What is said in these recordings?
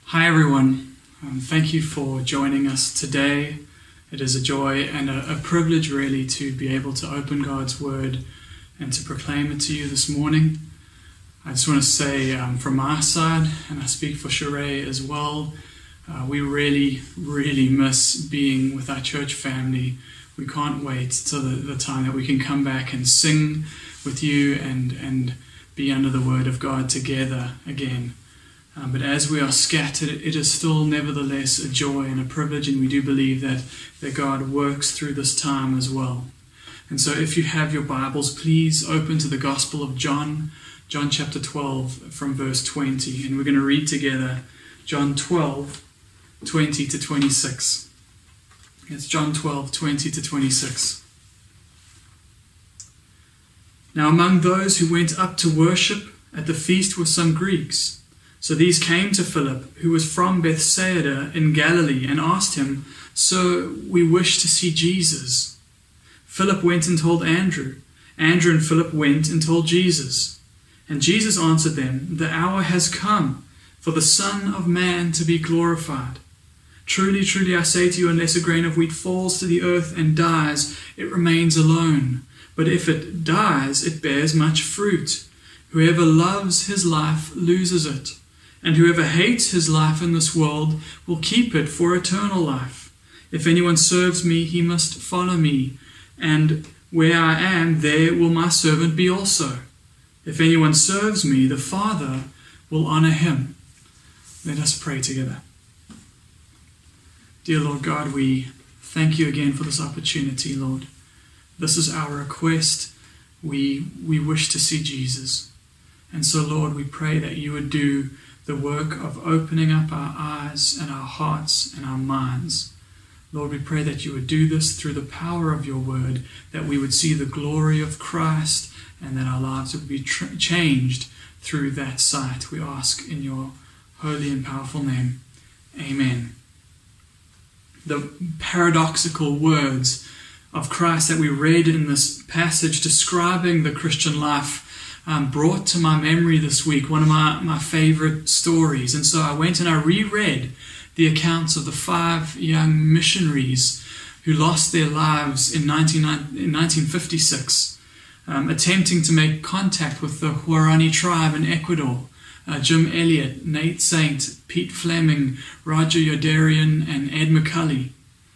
Hi everyone, thank you for joining us today. It is a joy and a privilege really to be able to open God's Word and to proclaim it to you this morning. I just want to say from my side, and I speak for Sheree as well, we really miss being with our church family. We can't wait till the time that we can come back and sing with you and be under the Word of God together again. But as we are scattered, it is still nevertheless a joy and a privilege, and we do believe that God works through this time as well. And so if you have your Bibles, please open to the Gospel of John chapter 12 from verse 20. And we're going to read together John 12, 20 to 26. It's John 12, 20 to 26. Now among those who went up to worship at the feast were some Greeks. So these came to Philip, who was from Bethsaida in Galilee, and asked him, "Sir, we wish to see Jesus." Philip went and told Andrew. Andrew and Philip went and told Jesus. And Jesus answered them, "The hour has come for the Son of Man to be glorified. Truly, truly, I say to you, unless a grain of wheat falls to the earth and dies, it remains alone. But if it dies, it bears much fruit. Whoever loves his life loses it. And whoever hates his life in this world will keep it for eternal life. If anyone serves me, he must follow me. And where I am, there will my servant be also. If anyone serves me, the Father will honor him." Let us pray together. Dear Lord God, we thank you again for this opportunity, Lord. This is our request. We wish to see Jesus. And so, Lord, we pray that you would do the work of opening up our eyes and our hearts and our minds. Lord, we pray that you would do this through the power of your word, that we would see the glory of Christ and that our lives would be changed through that sight. We ask in your holy and powerful name. Amen. The paradoxical words of Christ that we read in this passage describing the Christian life brought to my memory this week one of my favorite stories. And so I went and I reread the accounts of the 5 young missionaries who lost their lives in 1956, attempting to make contact with the Huarani tribe in Ecuador. Jim Elliot, Nate Saint, Pete Fleming, Roger Youderian, and Ed McCulley.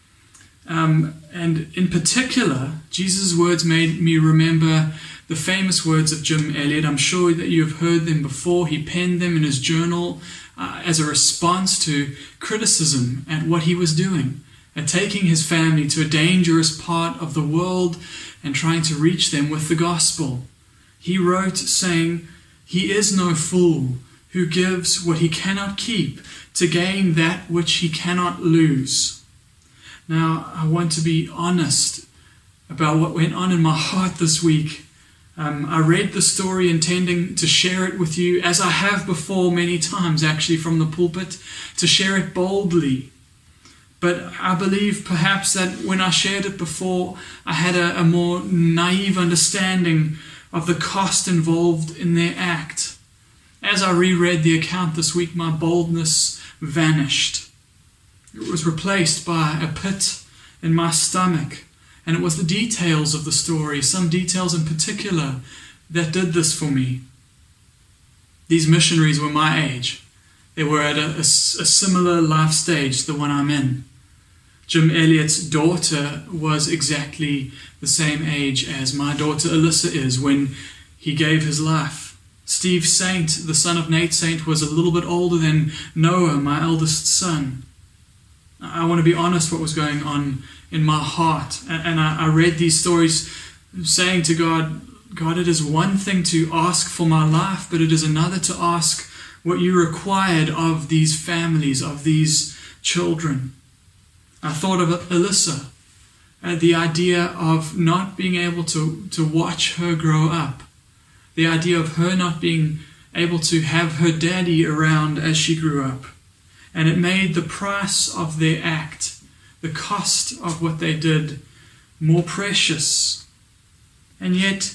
And in particular, Jesus' words made me remember the famous words of Jim Elliot. I'm sure that you have heard them before. He penned them in his journal as a response to criticism at what he was doing, at taking his family to a dangerous part of the world and trying to reach them with the gospel. He wrote saying, "He is no fool who gives what he cannot keep to gain that which he cannot lose." Now, I want to be honest about what went on in my heart this week. I read the story intending to share it with you, as I have before many times actually from the pulpit, to share it boldly. But I believe perhaps that when I shared it before, I had a more naive understanding of the cost involved in their act. As I reread the account this week, my boldness vanished. It was replaced by a pit in my stomach. And it was the details of the story, some details in particular, that did this for me. These missionaries were my age. They were at a similar life stage to the one I'm in. Jim Elliot's daughter was exactly the same age as my daughter Alyssa is when he gave his life. Steve Saint, the son of Nate Saint, was a little bit older than Noah, my eldest son. I want to be honest what was going on in my heart. And I read these stories saying to God, it is one thing to ask for my life, but it is another to ask what you required of these families, of these children. I thought of Alyssa, the idea of not being able to watch her grow up, the idea of her not being able to have her daddy around as she grew up. And it made the price of their act, the cost of what they did, more precious. And yet,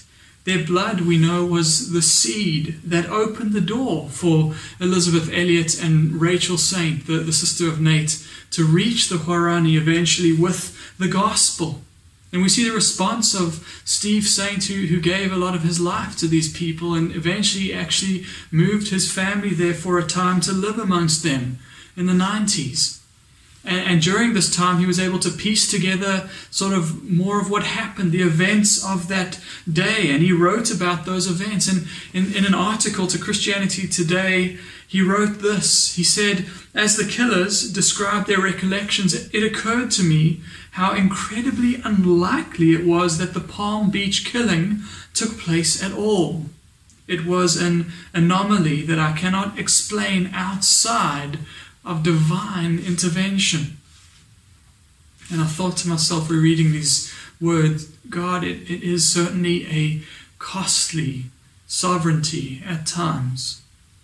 their blood, we know, was the seed that opened the door for Elizabeth Elliot and Rachel Saint, the sister of Nate, to reach the Huarani eventually with the gospel. And we see the response of Steve Saint, who gave a lot of his life to these people and eventually actually moved his family there for a time to live amongst them in the 90s. And during this time, he was able to piece together sort of more of what happened, the events of that day. And he wrote about those events. And in an article to Christianity Today, he wrote this. He said, as the killers described their recollections, it occurred to me how incredibly unlikely it was that the Palm Beach killing took place at all. It was an anomaly that I cannot explain outside of divine intervention. And I thought to myself, rereading these words, God, it is certainly a costly sovereignty at times.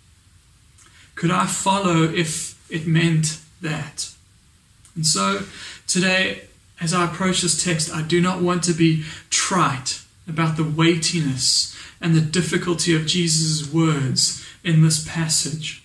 Could I follow if it meant that? And so today, as I approach this text, I do not want to be trite about the weightiness and the difficulty of Jesus' words in this passage.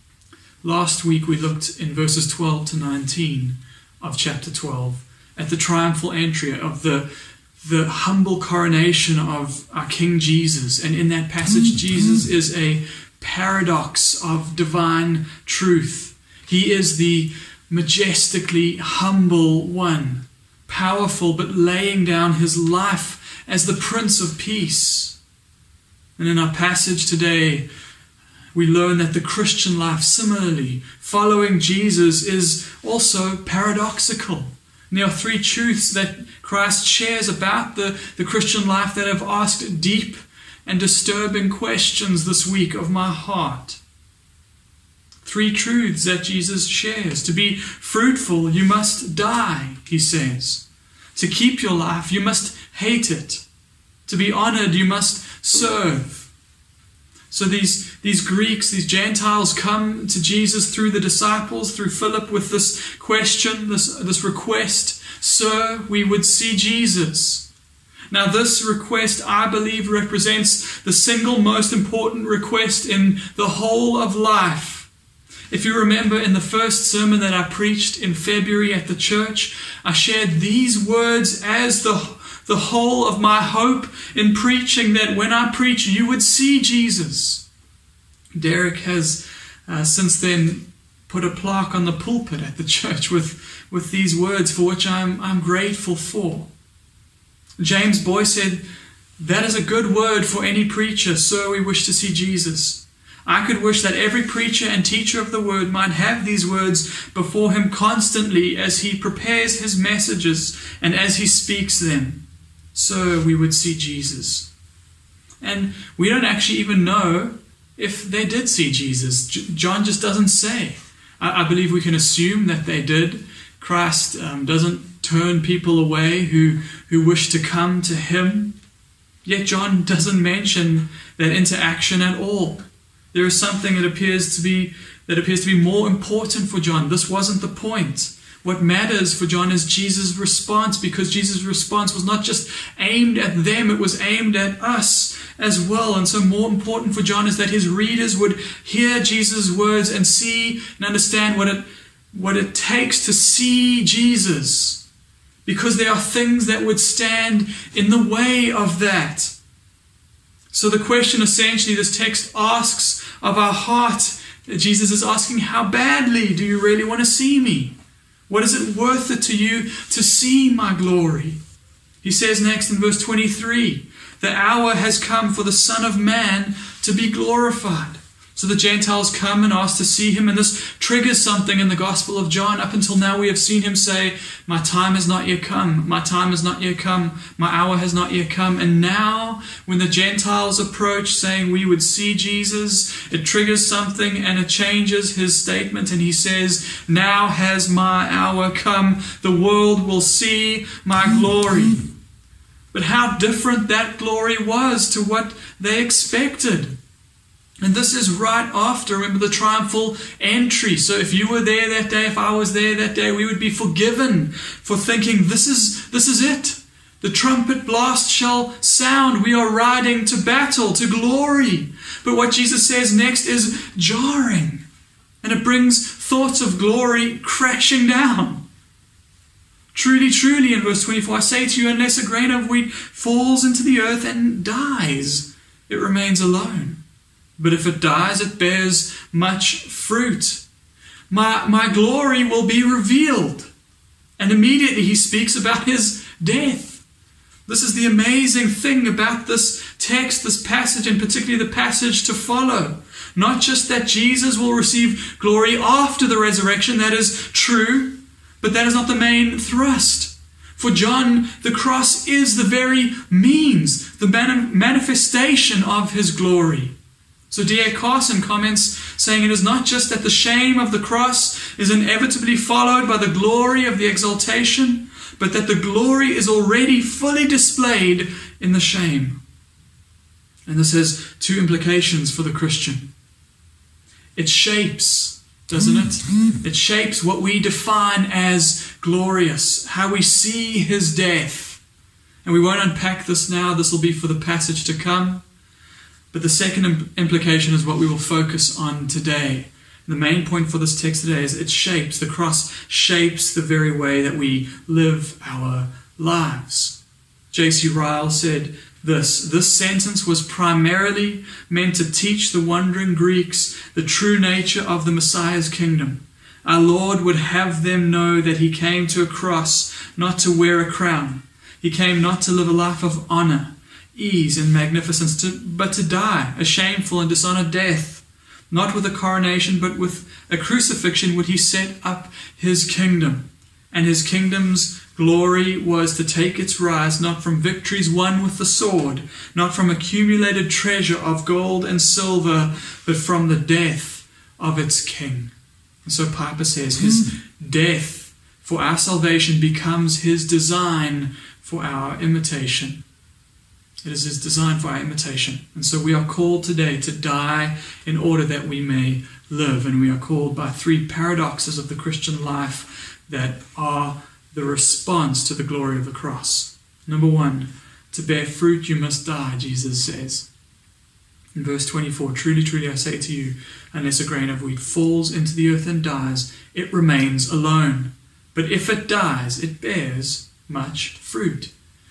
Last week we looked in verses 12 to 19 of chapter 12 at the triumphal entry of the humble coronation of our King Jesus. And in that passage, Jesus is a paradox of divine truth. He is the majestically humble one, powerful but laying down his life as the Prince of Peace. And in our passage today, we learn that the Christian life, similarly, following Jesus, is also paradoxical. And there are three truths that Christ shares about the Christian life that have asked deep and disturbing questions this week of my heart. Three truths that Jesus shares. To be fruitful, you must die, he says. To keep your life, you must hate it. To be honored, you must serve. So these Greeks, these Gentiles come to Jesus through the disciples, through Philip, with this question, this request, Sir, we would see Jesus. Now this request, I believe, represents the single most important request in the whole of life. If you remember in the first sermon that I preached in February at the church, I shared these words as the whole of my hope in preaching, that when I preach, you would see Jesus. Derek has since then put a plaque on the pulpit at the church with these words, for which I'm grateful for. James Boy said, that is a good word for any preacher, sir, we wish to see Jesus. I could wish that every preacher and teacher of the word might have these words before him constantly as he prepares his messages and as he speaks them. So we would see Jesus. And we don't actually even know if they did see Jesus. John just doesn't say. I believe we can assume that they did. Christ doesn't turn people away who wish to come to him. Yet John doesn't mention that interaction at all. There is something that appears to be more important for John. This wasn't the point. What matters for John is Jesus' response, because Jesus' response was not just aimed at them, it was aimed at us as well. And so more important for John is that his readers would hear Jesus' words and see and understand what it takes to see Jesus, because there are things that would stand in the way of that. So the question essentially this text asks of our heart, Jesus is asking, how badly do you really want to see me? What is it worth it to you to see my glory? He says next in verse 23, the hour has come for the Son of Man to be glorified. So the Gentiles come and ask to see him, and this triggers something in the Gospel of John. Up until now we have seen him say, my time has not yet come, my time has not yet come, my hour has not yet come. And now when the Gentiles approach saying we would see Jesus, it triggers something and it changes his statement, and he says, now has my hour come, the world will see my glory. But how different that glory was to what they expected. And this is right after, remember, the triumphal entry. So if you were there that day, if I was there that day, we would be forgiven for thinking this is it. The trumpet blast shall sound. We are riding to battle, to glory. But what Jesus says next is jarring. And it brings thoughts of glory crashing down. Truly, truly, in verse 24, I say to you, unless a grain of wheat falls into the earth and dies, it remains alone. But if it dies, it bears much fruit. My glory will be revealed. And immediately he speaks about his death. This is the amazing thing about this text, this passage, and particularly the passage to follow. Not just that Jesus will receive glory after the resurrection, that is true, but that is not the main thrust. For John, the cross is the very means, the manifestation of his glory. So D.A. Carson comments, saying it is not just that the shame of the cross is inevitably followed by the glory of the exaltation, but that the glory is already fully displayed in the shame. And this has two implications for the Christian. It shapes, doesn't it? It shapes what we define as glorious, how we see his death. And we won't unpack this now. This will be for the passage to come. But the second implication is what we will focus on today. The main point for this text today is the cross shapes the very way that we live our lives. J.C. Ryle said this sentence was primarily meant to teach the wondering Greeks the true nature of the Messiah's kingdom. Our Lord would have them know that he came to a cross not to wear a crown. He came not to live a life of honor, ease and magnificence, but to die a shameful and dishonored death. Not with a coronation, but with a crucifixion would he set up his kingdom. And his kingdom's glory was to take its rise not from victories won with the sword, not from accumulated treasure of gold and silver, but from the death of its king. And so Piper says his death for our salvation becomes his design for our imitation. It is his design for our imitation. And so we are called today to die in order that we may live. And we are called by three paradoxes of the Christian life that are the response to the glory of the cross. Number one, to bear fruit you must die, Jesus says. In verse 24, truly, truly I say to you, unless a grain of wheat falls into the earth and dies, it remains alone. But if it dies, it bears much fruit.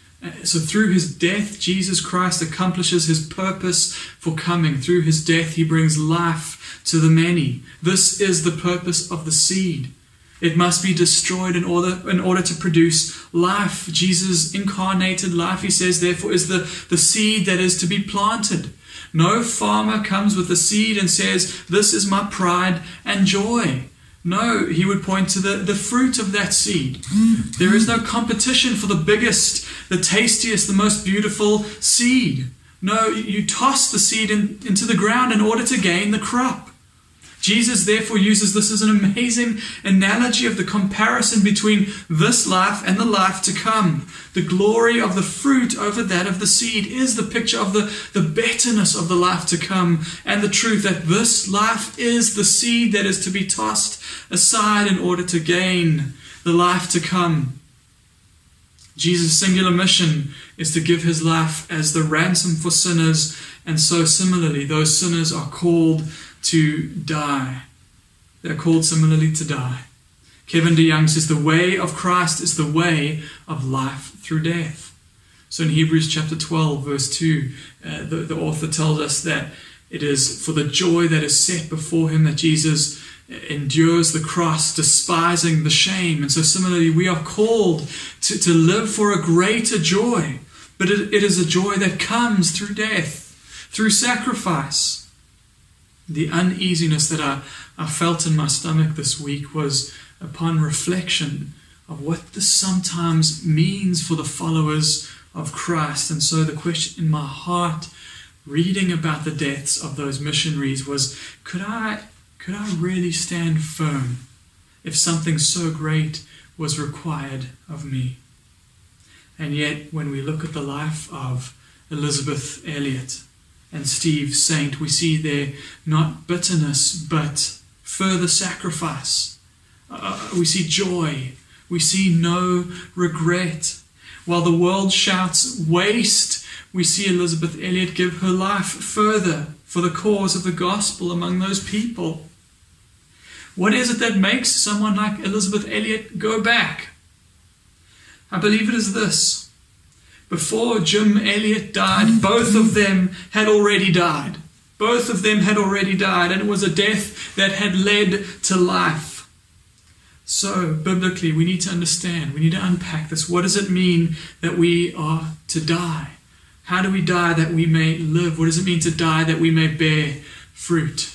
So through his death, Jesus Christ accomplishes his purpose for coming. Through his death, he brings life to the many. This is the purpose of the seed. It must be destroyed in order to produce life. Jesus' incarnated life, he says, therefore, is the seed that is to be planted. No farmer comes with a seed and says, this is my pride and joy. No, he would point to the fruit of that seed. There is no competition for the biggest, the tastiest, the most beautiful seed. No, you toss the seed into the ground in order to gain the crop. Jesus therefore uses this as an amazing analogy of the comparison between this life and the life to come. The glory of the fruit over that of the seed is the picture of the betterness of the life to come, and the truth that this life is the seed that is to be tossed aside in order to gain the life to come. Jesus' singular mission is to give his life as the ransom for sinners, and so similarly those sinners are called to die. They're called similarly to die. Kevin DeYoung says the way of Christ is the way of life through death. So in Hebrews chapter 12 verse 2, the author tells us that it is for the joy that is set before him that Jesus endures the cross, despising the shame. And so similarly we are called to live for a greater joy, but it is a joy that comes through death, through sacrifice. The uneasiness that I felt in my stomach this week was upon reflection of what this sometimes means for the followers of Christ. And so the question in my heart, reading about the deaths of those missionaries, was, could I really stand firm if something so great was required of me? And yet, when we look at the life of Elisabeth Elliot and Steve Saint, we see there not bitterness, but further sacrifice. We see joy. We see no regret. While the world shouts waste, we see Elisabeth Elliot give her life further for the cause of the gospel among those people. What is it that makes someone like Elisabeth Elliot go back? I believe it is this. Before Jim Elliot died, both of them had already died. Both of them had already died, and it was a death that had led to life. So, biblically, we need to understand, we need to unpack this. What does it mean that we are to die? How do we die that we may live? What does it mean to die that we may bear fruit?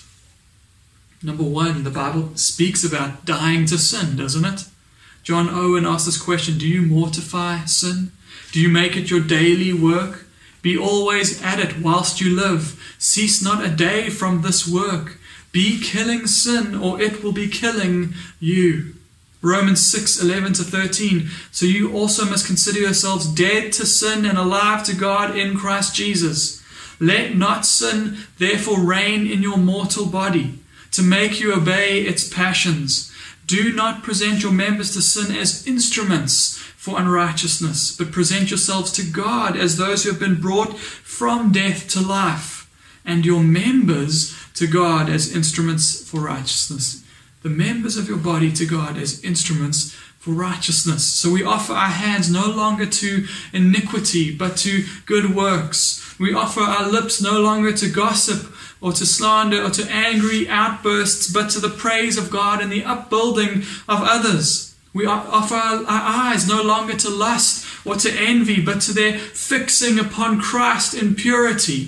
Number one, the Bible speaks about dying to sin, doesn't it? John Owen asked this question, do you mortify sin? Do you make it your daily work? Be always at it whilst you live. Cease not a day from this work. Be killing sin, or it will be killing you. Romans 6:11-13. So you also must consider yourselves dead to sin and alive to God in Christ Jesus. Let not sin therefore reign in your mortal body, to make you obey its passions. Do not present your members to sin as instruments for unrighteousness, but present yourselves to God as those who have been brought from death to life, and your members to God as instruments for righteousness. The members of your body to God as instruments for righteousness. So we offer our hands no longer to iniquity, but to good works. We offer our lips no longer to gossip or to slander or to angry outbursts, but to the praise of God and the upbuilding of others. We offer our eyes no longer to lust or to envy, but to their fixing upon Christ in purity.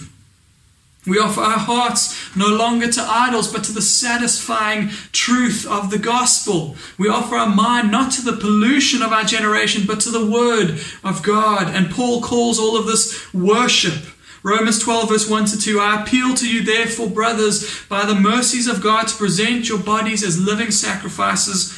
We offer our hearts no longer to idols, but to the satisfying truth of the gospel. We offer our mind not to the pollution of our generation, but to the word of God. And Paul calls all of this worship. Romans 12:1-2, I appeal to you therefore, brothers, by the mercies of God, to present your bodies as a living sacrifice,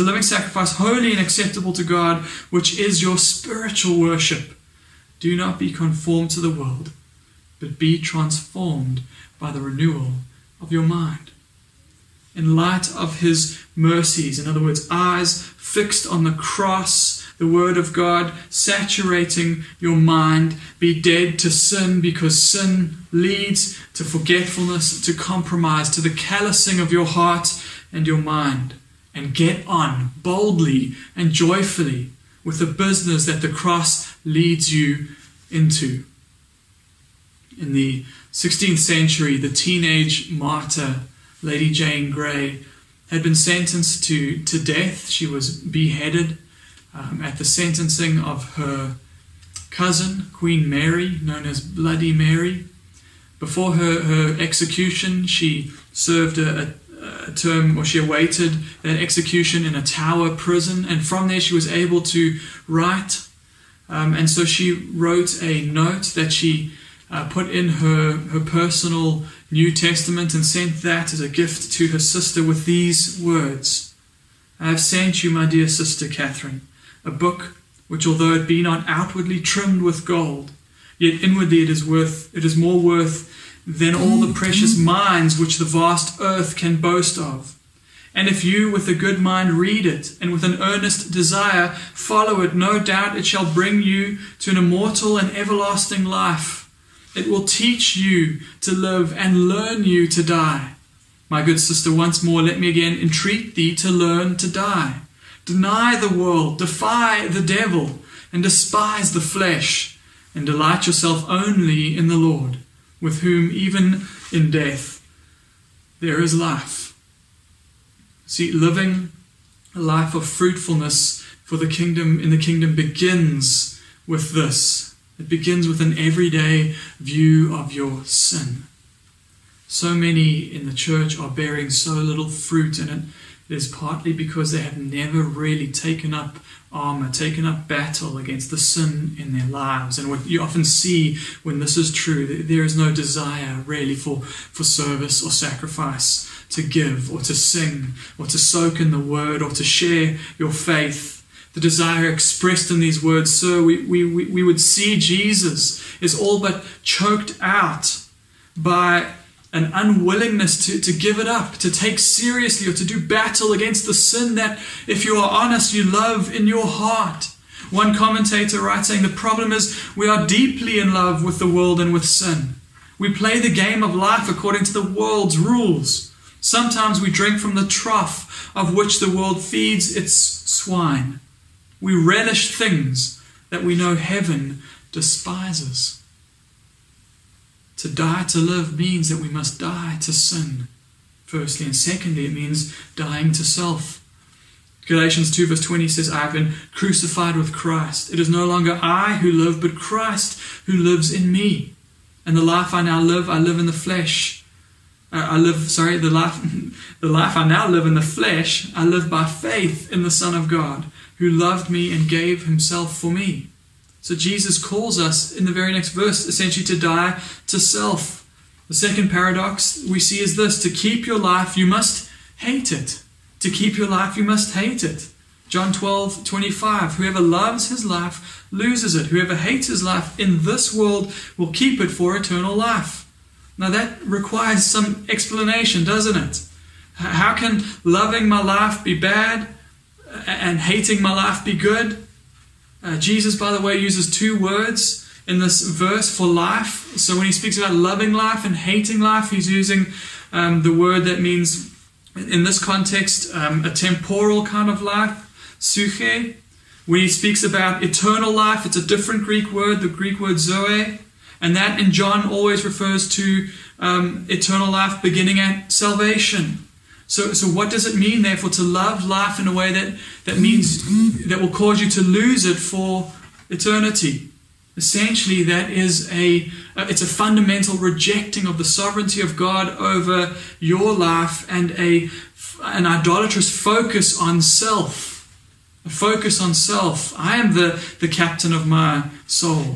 holy and acceptable to God, which is your spiritual worship. Do not be conformed to the world, but be transformed by the renewal of your mind. In light of his mercies, in other words, eyes fixed on the cross, the word of God saturating your mind, be dead to sin, because sin leads to forgetfulness, to compromise, to the callousing of your heart and your mind. And get on boldly and joyfully with the business that the cross leads you into. In the 16th century, the teenage martyr, Lady Jane Grey, had been sentenced to death. She was beheaded at the sentencing of her cousin, Queen Mary, known as Bloody Mary. Before her execution, she served a term, or she awaited that execution in a Tower prison, and from there she was able to write. And so she wrote a note that she put in her personal New Testament and sent that as a gift to her sister with these words. I have sent you, my dear sister Catherine, a book which, although it be not outwardly trimmed with gold, yet inwardly it is more worth than all the precious mines which the vast earth can boast of. And if you with a good mind read it, and with an earnest desire follow it, no doubt it shall bring you to an immortal and everlasting life. It will teach you to live and learn you to die. My good sister, once more let me again entreat thee to learn to die. Deny the world, defy the devil, and despise the flesh, and delight yourself only in the Lord, with whom even in death there is life. See, living a life of fruitfulness for the kingdom, in the kingdom, begins with this. It begins with an everyday view of your sin. So many in the church are bearing so little fruit, and it is partly because they have never really taken up armor, taken up battle against the sin in their lives. And what you often see when this is true, there is no desire really for service or sacrifice, to give or to sing or to soak in the word or to share your faith. The desire expressed in these words, sir, we would see Jesus, is all but choked out by an unwillingness to give it up, to take seriously, or to do battle against the sin that, if you are honest, you love in your heart. One commentator writes saying, the problem is we are deeply in love with the world and with sin. We play the game of life according to the world's rules. Sometimes we drink from the trough of which the world feeds its swine. We relish things that we know heaven despises. To die to live means that we must die to sin, firstly. And secondly, it means dying to self. Galatians 2 verse 20 says, I have been crucified with Christ. It is no longer I who live, but Christ who lives in me. And the life I now live, I live in the flesh. The life I now live in the flesh, I live by faith in the Son of God, who loved me and gave himself for me. So Jesus calls us in the very next verse essentially to die to self. The second paradox we see is this: to keep your life, you must hate it. To keep your life, you must hate it. John 12:25, whoever loves his life loses it. Whoever hates his life in this world will keep it for eternal life. Now that requires some explanation, doesn't it? How can loving my life be bad and hating my life be good? Jesus, by the way, uses two words in this verse for life. So when he speaks about loving life and hating life, he's using the word that means, in this context, a temporal kind of life, psyche. When he speaks about eternal life, it's a different Greek word, the Greek word zoe. And that in John always refers to eternal life beginning at salvation. So what does it mean, therefore, to love life in a way that means that will cause you to lose it for eternity? Essentially, that is it's a fundamental rejecting of the sovereignty of God over your life and an idolatrous focus on self. A focus on self. I am the captain of my soul.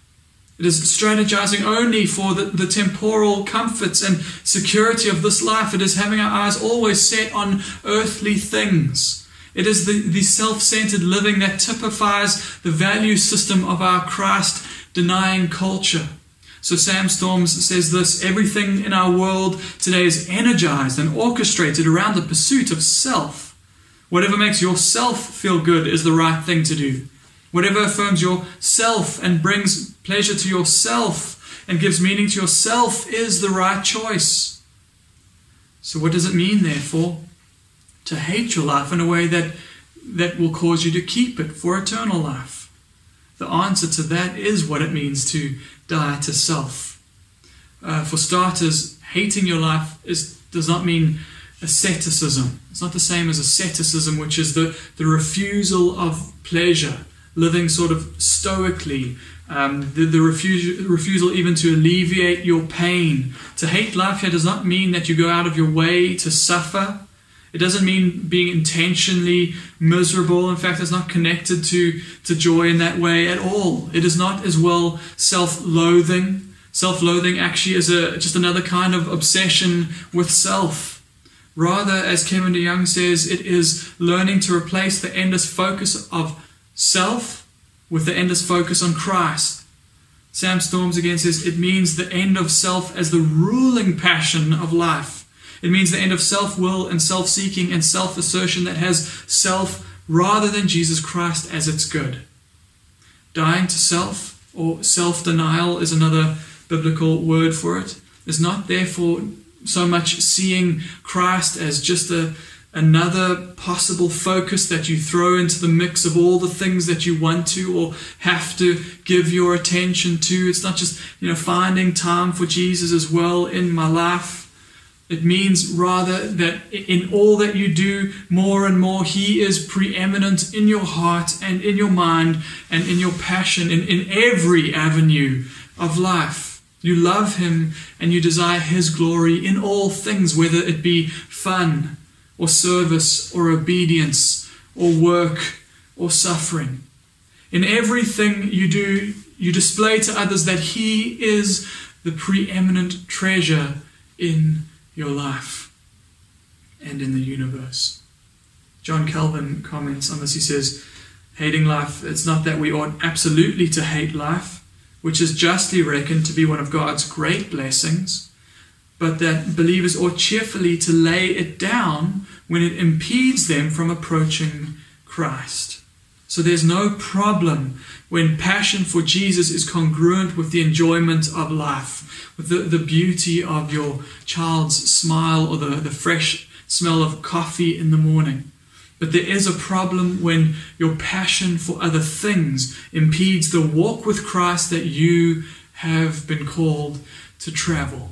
It is strategizing only for the temporal comforts and security of this life. It is having our eyes always set on earthly things. It is the self-centered living that typifies the value system of our Christ-denying culture. So Sam Storms says this: everything in our world today is energized and orchestrated around the pursuit of self. Whatever makes yourself feel good is the right thing to do. Whatever affirms yourself and brings pleasure to yourself and gives meaning to yourself is the right choice. So what does it mean, therefore, to hate your life in a way that will cause you to keep it for eternal life? The answer to that is what it means to die to self. For starters, hating your life does not mean asceticism. It's not the same as asceticism, which is the refusal of pleasure, living sort of stoically, the refusal even to alleviate your pain. To hate life here does not mean that you go out of your way to suffer. It doesn't mean being intentionally miserable. In fact, it's not connected to joy in that way at all. It is not as well self-loathing. Self-loathing actually is just another kind of obsession with self. Rather, as Kevin DeYoung says, it is learning to replace the endless focus of self with the endless focus on Christ. Sam Storms again says it means the end of self as the ruling passion of life. It means the end of self-will and self-seeking and self-assertion that has self rather than Jesus Christ as its good. Dying to self, or self-denial is another biblical word for it, is not therefore so much seeing Christ as just another possible focus that you throw into the mix of all the things that you want to or have to give your attention to. It's not just, finding time for Jesus as well in my life. It means rather that in all that you do, more and more, He is preeminent in your heart and in your mind and in your passion, in every avenue of life. You love Him and you desire His glory in all things, whether it be fun or service or obedience or work or suffering. In everything you do, you display to others that He is the preeminent treasure in your life and in the universe. John Calvin comments on this. He says, hating life, it's not that we ought absolutely to hate life, which is justly reckoned to be one of God's great blessings, but that believers ought cheerfully to lay it down when it impedes them from approaching Christ. So there's no problem when passion for Jesus is congruent with the enjoyment of life, with the beauty of your child's smile or the fresh smell of coffee in the morning. But there is a problem when your passion for other things impedes the walk with Christ that you have been called to travel.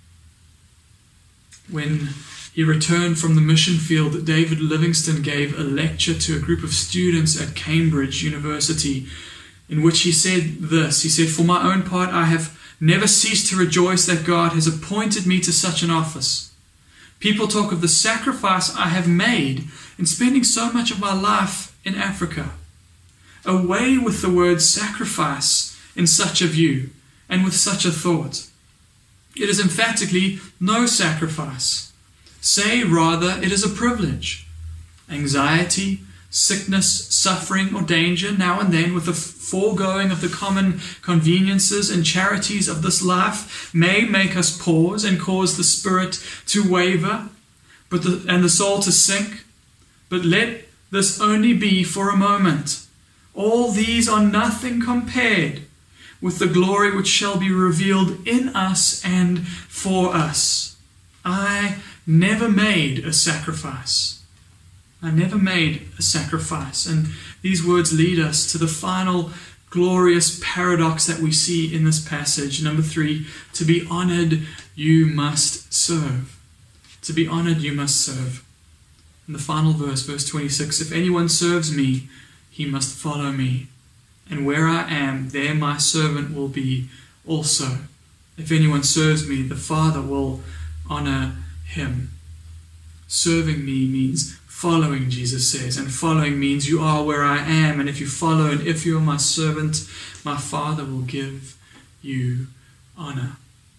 When he returned from the mission field, David Livingstone gave a lecture to a group of students at Cambridge University in which he said this. He said, "For my own part, I have never ceased to rejoice that God has appointed me to such an office. People talk of the sacrifice I have made in spending so much of my life in Africa. Away with the word sacrifice in such a view and with such a thought. It is emphatically no sacrifice. Say rather it is a privilege. Anxiety, sickness, suffering, or danger now and then, with the foregoing of the common conveniences and charities of this life, may make us pause and cause the spirit to waver and the soul to sink. But let this only be for a moment. All these are nothing compared with the glory which shall be revealed in us and for us. I never made a sacrifice. I never made a sacrifice." And these words lead us to the final glorious paradox that we see in this passage. Number 3, to be honored, you must serve. To be honored, you must serve. In the final verse, verse 26, "If anyone serves me, he must follow me. And where I am, there my servant will be also. If anyone serves me, the Father will honor him." Serving me means following, Jesus says. And following means you are where I am. And if you follow and if you are my servant, my Father will give you honor.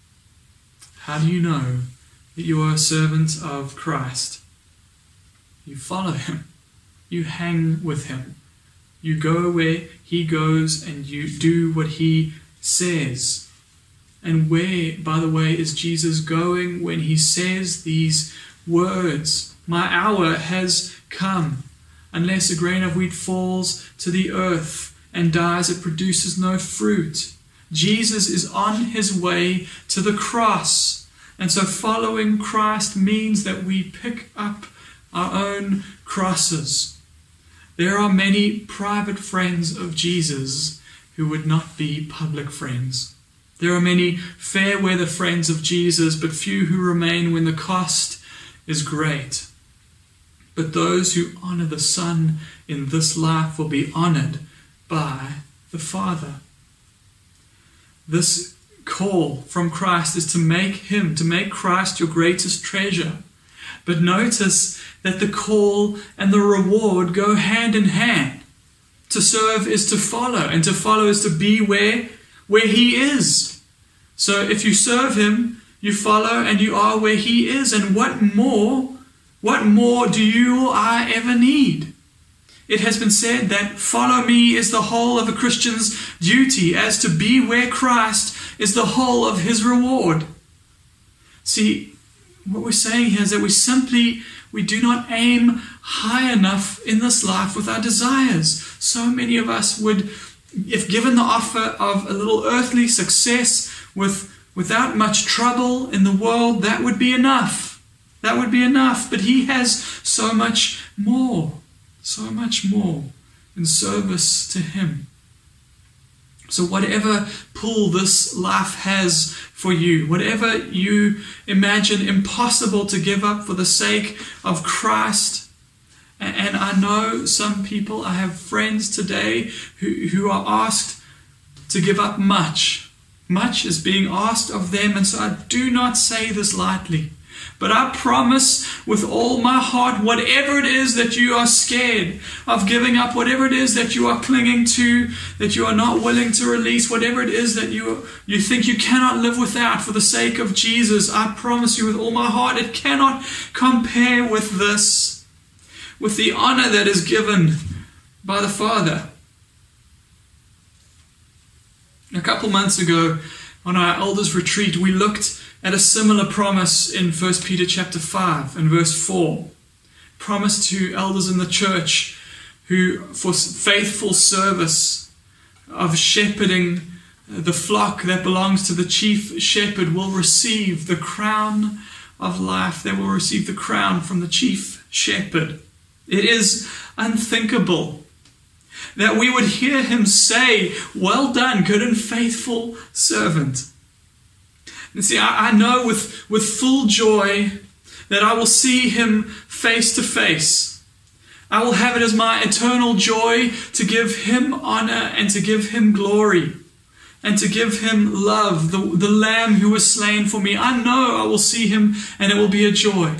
How do you know that you are a servant of Christ? You follow him. You hang with him. You go where he goes and you do what he says. And where, by the way, is Jesus going when he says these words? "My hour has come. Unless a grain of wheat falls to the earth and dies, it produces no fruit." Jesus is on his way to the cross. And so following Christ means that we pick up our own crosses. There are many private friends of Jesus who would not be public friends. There are many fair weather friends of Jesus, but few who remain when the cost is great. But those who honor the Son in this life will be honored by the Father. This call from Christ is to make Christ your greatest treasure. But notice that the call and the reward go hand in hand. To serve is to follow, and to follow is to be where he is. So if you serve him, you follow and you are where he is. And what more do you or I ever need? It has been said that follow me is the whole of a Christian's duty, as to be where Christ is the whole of his reward. See, what we're saying here is that we do not aim high enough in this life with our desires. So many of us would, if given the offer of a little earthly success without much trouble in the world, that would be enough. That would be enough. But he has so much more in service to him. So whatever pull this life has for you, whatever you imagine impossible to give up for the sake of Christ, and I know some people, I have friends today who are asked to give up much. Much is being asked of them, and so I do not say this lightly. But I promise with all my heart, whatever it is that you are scared of giving up, whatever it is that you are clinging to, that you are not willing to release, whatever it is that you think you cannot live without for the sake of Jesus, I promise you with all my heart, it cannot compare with this, with the honor that is given by the Father. A couple months ago on our elders retreat, we looked at a similar promise in 1 Peter chapter 5 and verse 4. Promise to elders in the church who for faithful service of shepherding the flock that belongs to the chief shepherd will receive the crown of life. They will receive the crown from the chief shepherd. It is unthinkable that we would hear him say, "Well done, good and faithful servant." And see, I know with full joy that I will see him face to face. I will have it as my eternal joy to give him honor and to give him glory and to give him love, the Lamb who was slain for me. I know I will see him and it will be a joy.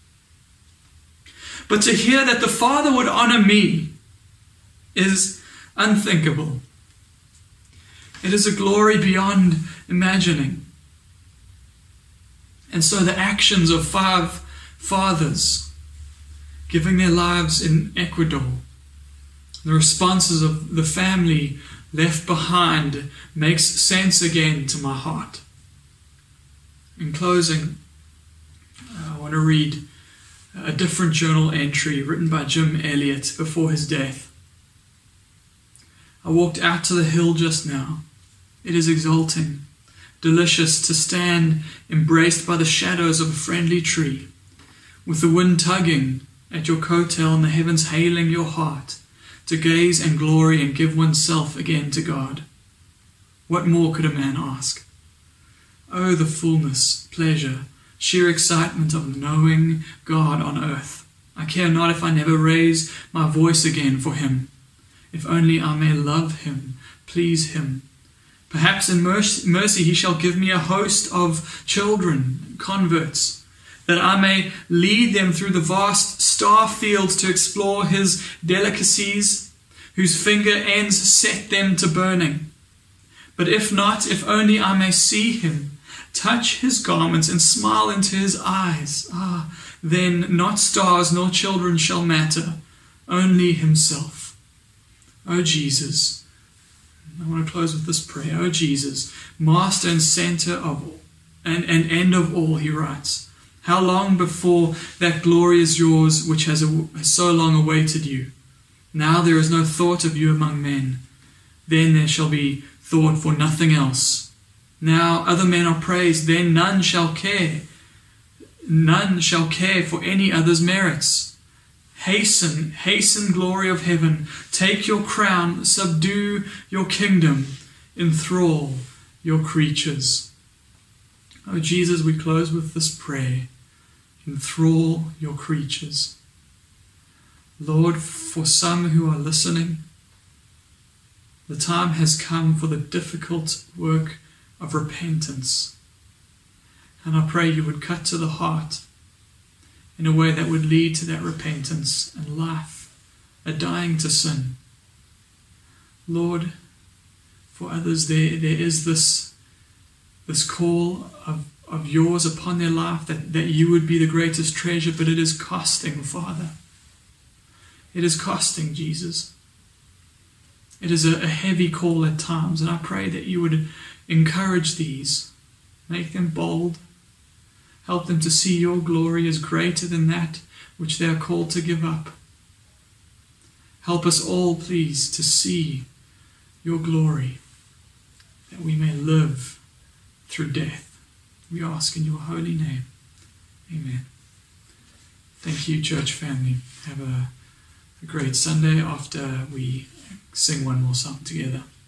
But to hear that the Father would honor me is unthinkable. It is a glory beyond imagining. And so the actions of 5 fathers giving their lives in Ecuador, the responses of the family left behind, makes sense again to my heart. In closing, I want to read a different journal entry written by Jim Elliot before his death. I walked out to the hill just now. It is exalting, delicious to stand embraced by the shadows of a friendly tree, with the wind tugging at your coattail and the heavens hailing your heart, to gaze and glory and give oneself again to God. What more could a man ask? Oh, the fullness, pleasure, sheer excitement of knowing God on earth. I care not if I never raise my voice again for him, if only I may love him, please him. Perhaps in mercy he shall give me a host of children, converts, that I may lead them through the vast star fields to explore his delicacies, whose finger ends set them to burning. But if not, if only I may see him, touch his garments and smile into his eyes, then not stars nor children shall matter, only himself. O Jesus, I want to close with this prayer. O Jesus, master and center of all, and end of all, he writes, how long before that glory is yours which has so long awaited you? Now there is no thought of you among men. Then there shall be thought for nothing else. Now other men are praised, then none shall care. None shall care for any other's merits. Hasten, hasten, glory of heaven. Take your crown, subdue your kingdom, enthrall your creatures. Oh Jesus, we close with this prayer. Enthrall your creatures. Lord, for some who are listening, the time has come for the difficult work of repentance. And I pray you would cut to the heart in a way that would lead to that repentance and life, a dying to sin. Lord, for others there is this call of yours upon their life, that you would be the greatest treasure, but it is costing, Father. It is costing, Jesus. It is a heavy call at times, and I pray that you would encourage these, make them bold, help them to see your glory as greater than that which they are called to give up. Help us all, please, to see your glory, that we may live through death. We ask in your holy name. Amen. Thank you, church family. Have a great Sunday after we sing one more song together.